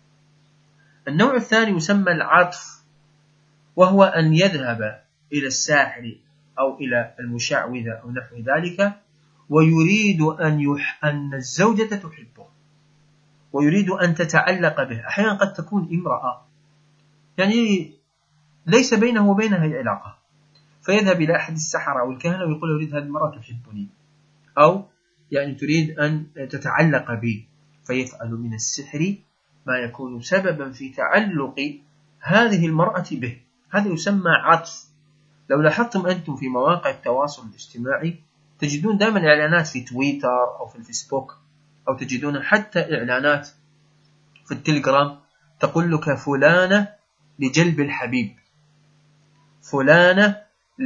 النوع الثاني يسمى العطف، وهو أن يذهب إلى الساحر أو إلى المشعوذة أو نحو ذلك، ويريد أن الزوجة تحبه، ويريد أن تتعلق به. أحيانا قد تكون امرأة يعني ليس بينه وبينها علاقة، فيذهب إلى أحد السحرة أو الكهنة ويقول: أريد هذه المرأة تحبني، أو يعني تريد أن تتعلق بي، فيفعل من السحر ما يكون سببا في تعلق هذه المرأة به. هذا يسمى عطف. لو لاحظتم أنتم في مواقع التواصل الاجتماعي تجدون دائما إعلانات في تويتر أو في الفيسبوك، أو تجدون حتى إعلانات في التليجرام تقول لك فلانة لجلب الحبيب، فلانة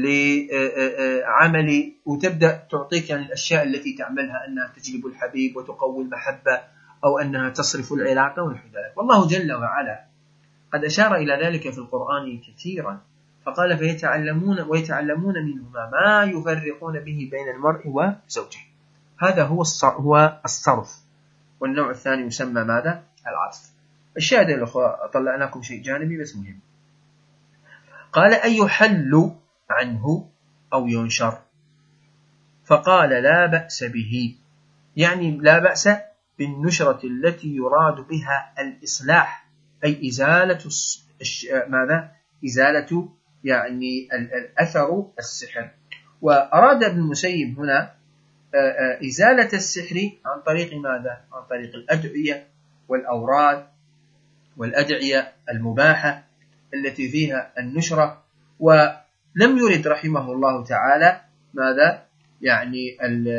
لعمل، وتبدأ تعطيك يعني الأشياء التي تعملها أنها تجلب الحبيب وتقوي المحبة، أو أنها تصرف العلاقة ونحو ذلك. والله جل وعلا قد أشار إلى ذلك في القرآن كثيرا، فقال: ويتعلمون منهما ما يفرقون به بين المرء وزوجه. هذا هو الصرف. والنوع الثاني يسمى ماذا؟ العطف. الشاهد يا أخوة، طلعناكم شيء جانبي بس مهم. قال: أن يحل عنه أو ينشر، فقال: لا بأس به، يعني لا بأس بالنشرة التي يراد بها الإصلاح، أي إزالة ماذا؟ إزالة يعني الأثر السحر. وأراد ابن المسيب هنا إزالة السحر عن طريق ماذا؟ عن طريق الأدعية والأوراد والأدعية المباحة التي فيها النشرة. ولم يرد رحمه الله تعالى ماذا؟ يعني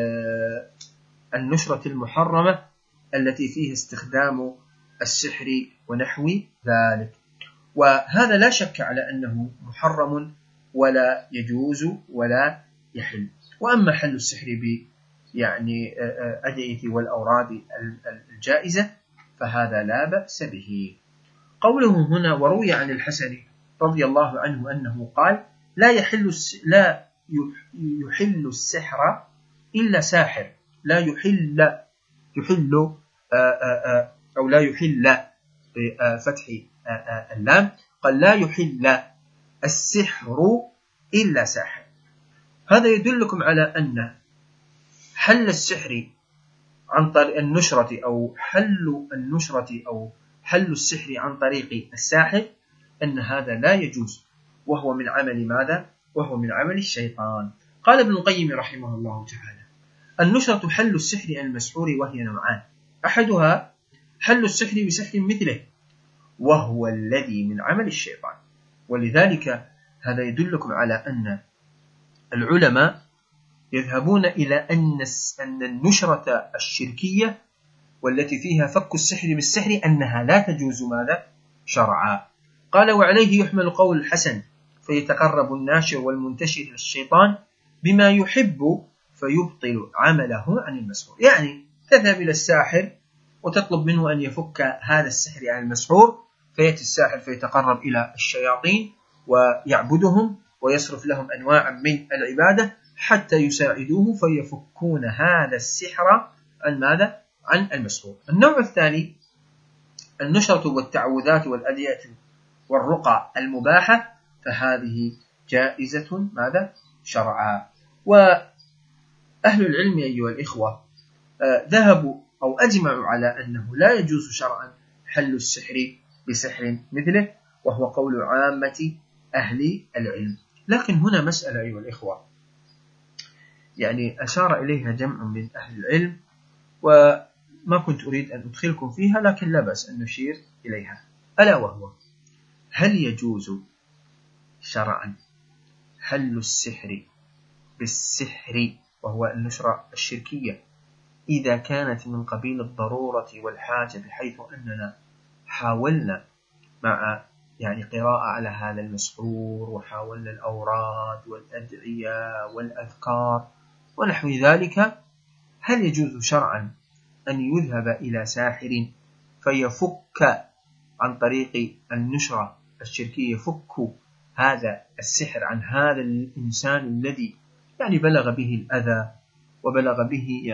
النشرة المحرمة التي فيها استخدام السحر ونحو ذلك. وهذا لا شك على أنه محرم ولا يجوز ولا يحل. وأما حل السحر يعني أدعية والأوراد الجائزة فهذا لا بأس به. قوله هنا: وروي عن الحسن رضي الله عنه أنه قال: لا يحل السحر إلا ساحر. لا يحل أو لا يحل بفتح اللام، قال لا يحل السحر إلا ساحر. هذا يدلكم على أن حل السحر عن طريق النشرة أو حل النشرة أو حل السحر عن طريق الساحر أن هذا لا يجوز، وهو من عمل ماذا؟ وهو من عمل الشيطان. قال ابن القيم رحمه الله تعالى: النشرة حل السحر عن المسحور وهي نوعان، أحدها حل السحر بسحر مثله وهو الذي من عمل الشيطان. ولذلك هذا يدلكم على أن العلماء يذهبون إلى أن النشرة الشركية والتي فيها فك السحر بالسحر أنها لا تجوز ماذا؟ شرعا. قال: وعليه يحمل قول الحسن: فيتقرب الناشر والمنتشر إلى الشيطان بما يحب فيبطل عمله عن المسحور. يعني تذهب إلى الساحر وتطلب منه أن يفك هذا السحر عن المسحور، فيأتي الساحر فيتقرب إلى الشياطين ويعبدهم ويصرف لهم أنواعا من العبادة حتى يساعدوه فيفكون هذا السحر عن ماذا؟ عن المسحور. النوع الثاني النشرة والتعوذات والأدعية والرقى المباحة، فهذه جائزة ماذا؟ شرعا. وأهل العلم أيها الإخوة ذهبوا أو أجمعوا على أنه لا يجوز شرعا حل السحر بسحر مثله، وهو قول عامة أهل العلم. لكن هنا مسألة أيها الإخوة يعني أشار إليها جمع من أهل العلم وما كنت أريد أن أدخلكم فيها، لكن لا بأس أن نشير إليها، ألا وهو: هل يجوز شرعا حل السحر بالسحر وهو النشرة الشركية إذا كانت من قبيل الضرورة والحاجة، بحيث أننا حاولنا مع قراءة على هذا المسحور وحاولنا الأوراد والأدعية والأذكار ونحو ذلك، هل يجوز شرعا أن يذهب إلى ساحر فيفك عن طريق النشرة الشركية يفك هذا السحر عن هذا الإنسان الذي بلغ به الأذى وبلغ به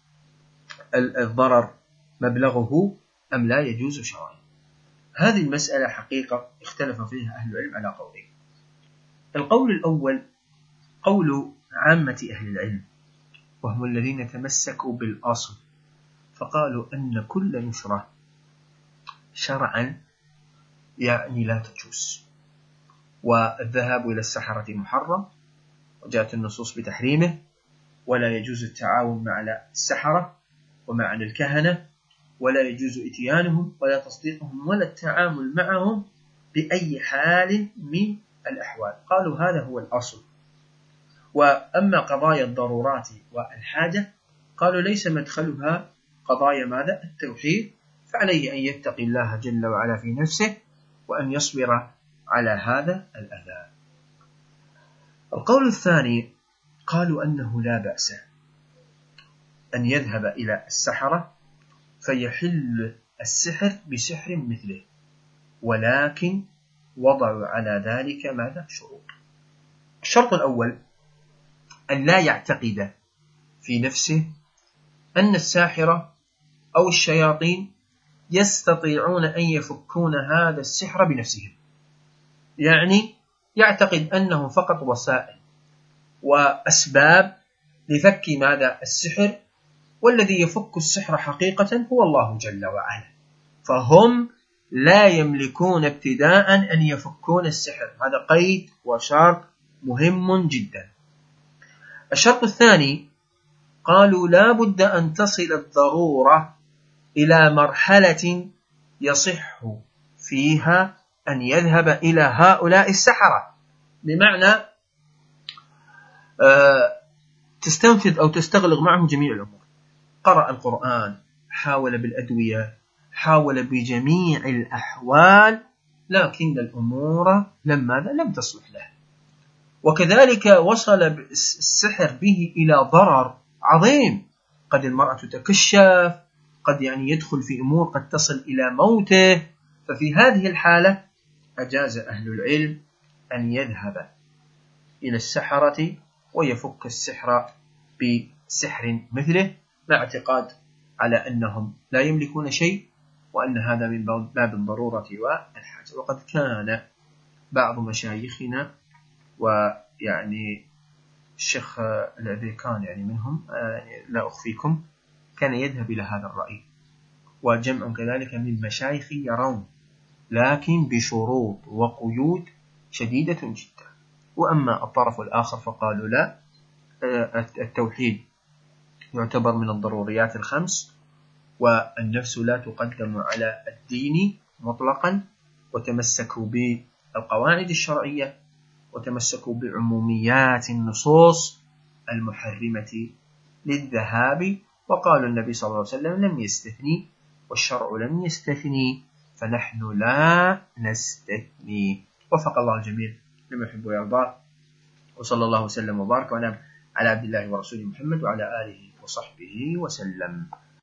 الضرر مبلغه، أم لا يجوز شرعا؟ هذه المسألة حقيقة اختلف فيها أهل العلم على قولين. القول الأول قول عامة أهل العلم، وهم الذين تمسكوا بالأصل، فقالوا أن كل نشرة شرعا لا تجوز، والذهاب إلى السحرة محرم وجاءت النصوص بتحريمه، ولا يجوز التعاون مع السحرة ومع الكهنة، ولا يجوز إتيانهم ولا تصديقهم ولا التعامل معهم بأي حال من الأحوال. قالوا هذا هو الأصل. وأما قضايا الضرورات والحاجة قالوا ليس مدخلها قضايا ماذا؟ التوحيد، فعليه أن يتقي الله جل وعلا في نفسه وأن يصبر على هذا الأذى. القول الثاني قالوا أنه لا بأس أن يذهب إلى السحرة فيحل السحر بسحر مثله، ولكن وضعوا على ذلك ماذا؟ شروط. الشرط الأول أن لا يعتقد في نفسه أن الساحرة أو الشياطين يستطيعون أن يفكون هذا السحر بنفسهم، يعتقد أنهم فقط وسائل وأسباب لفك ماذا؟ السحر، والذي يفك السحر حقيقة هو الله جل وعلا، فهم لا يملكون ابتداء أن يفكون السحر. هذا قيد وشرط مهم جدا. الشرط الثاني قالوا لا بد أن تصل الضرورة إلى مرحلة يصح فيها أن يذهب إلى هؤلاء السحرة، بمعنى تستنفذ أو تستغلق معه جميع الأمور، قرأ القرآن، حاول بالأدوية، حاول بجميع الأحوال، لكن الأمور لم تصلح له. وكذلك وصل السحر به إلى ضرر عظيم، قد المرأة تكشف، قد يدخل في أمور قد تصل إلى موته. ففي هذه الحالة أجاز أهل العلم أن يذهب إلى السحرة ويفك السحر بسحر مثله، مع اعتقاد على أنهم لا يملكون شيء وأن هذا من باب الضرورة والحاجة. وقد كان بعض مشايخنا ويعني الشيخ العبيكان يعني منهم يعني لا أخفيكم كان يذهب إلى هذا الرأي، وجمع كذلك من مشايخ يرون، لكن بشروط وقيود شديدة جدا. وأما الطرف الآخر فقالوا لا، التوحيد يعتبر من الضروريات الخمس، والنفس لا تقدم على الدين مطلقا، وتمسكوا بالقواعد الشرعية وتمسكوا بعموميات النصوص المحرمة للذهاب، وقالوا النبي صلى الله عليه وسلم لم يستثني والشرع لم يستثني فنحن لا نستثني. وفق الله الجميع لما يحب ويرضى، وصلى الله وسلم وبارك على عبد الله ورسوله محمد وعلى آله وصحبه وسلم.